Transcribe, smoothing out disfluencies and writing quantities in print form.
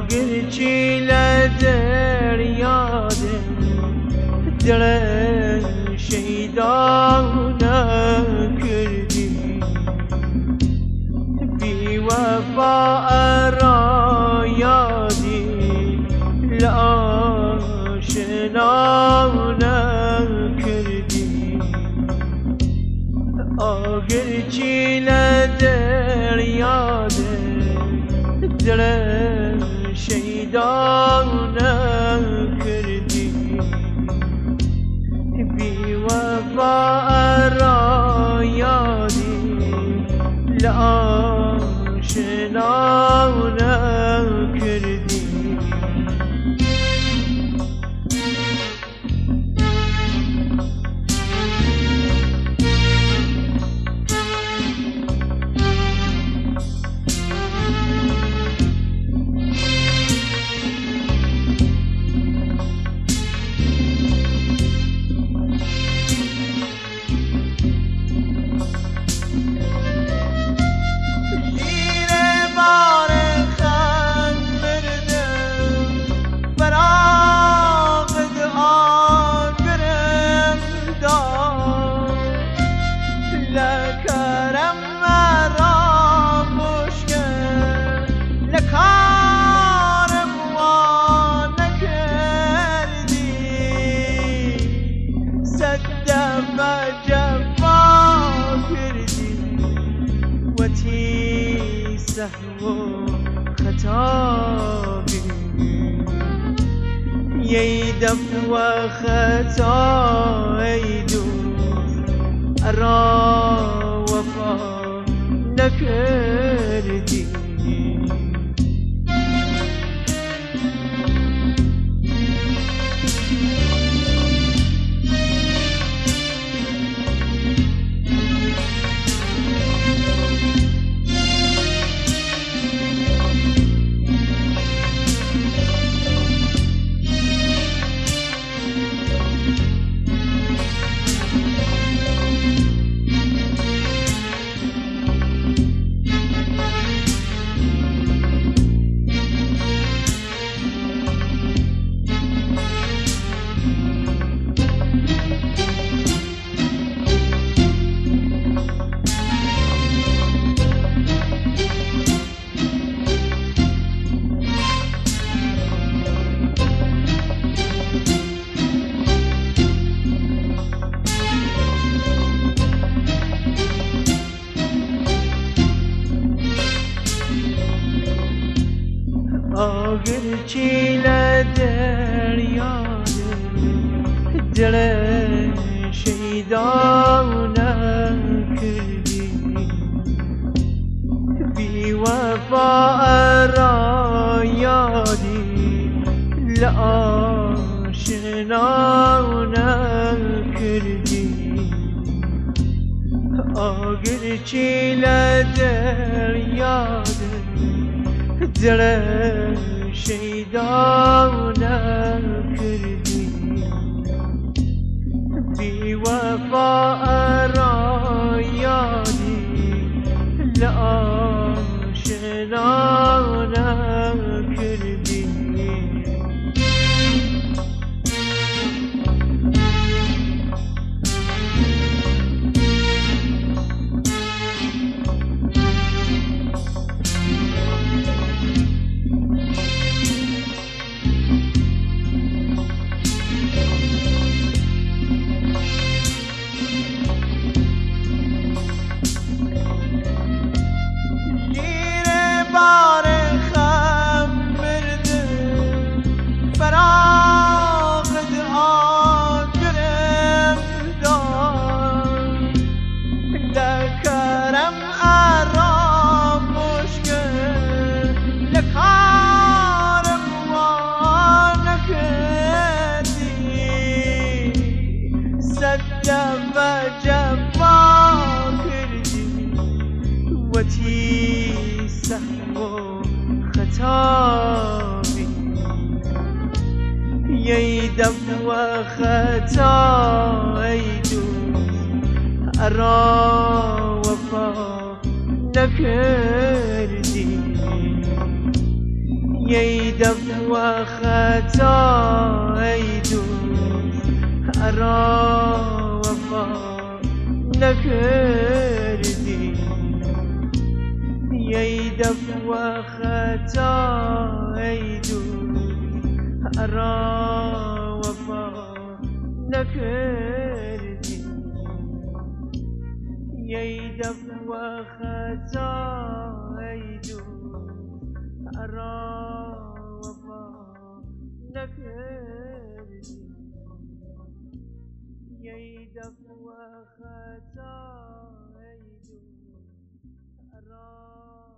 آگرچی لدریاده دل شیدا نکردی بی وفا را یادی لآشنا نکردی آگرچی لدریاده دل شیدا نکردی بی وفا را یادی لآشنا نکردی سهو خطابي يدف وخطا يدوس أرى وفا نكردي آگرچی لدریاده دل شیدا نکردی بی وفا را یادی لآشنا نکردی آگرچی لدریاده دل شیدا نکردی بی وفا را یادی لآشنا نکردی سهو خطابي يدف وخطا يدوس أرى وفا نكردي يدف وختايدو أرى وفا نكردي يدف وختايدو أرى وفا نكردي يدف وختايدو أرى وفا نكردي يدف وختايدو أرى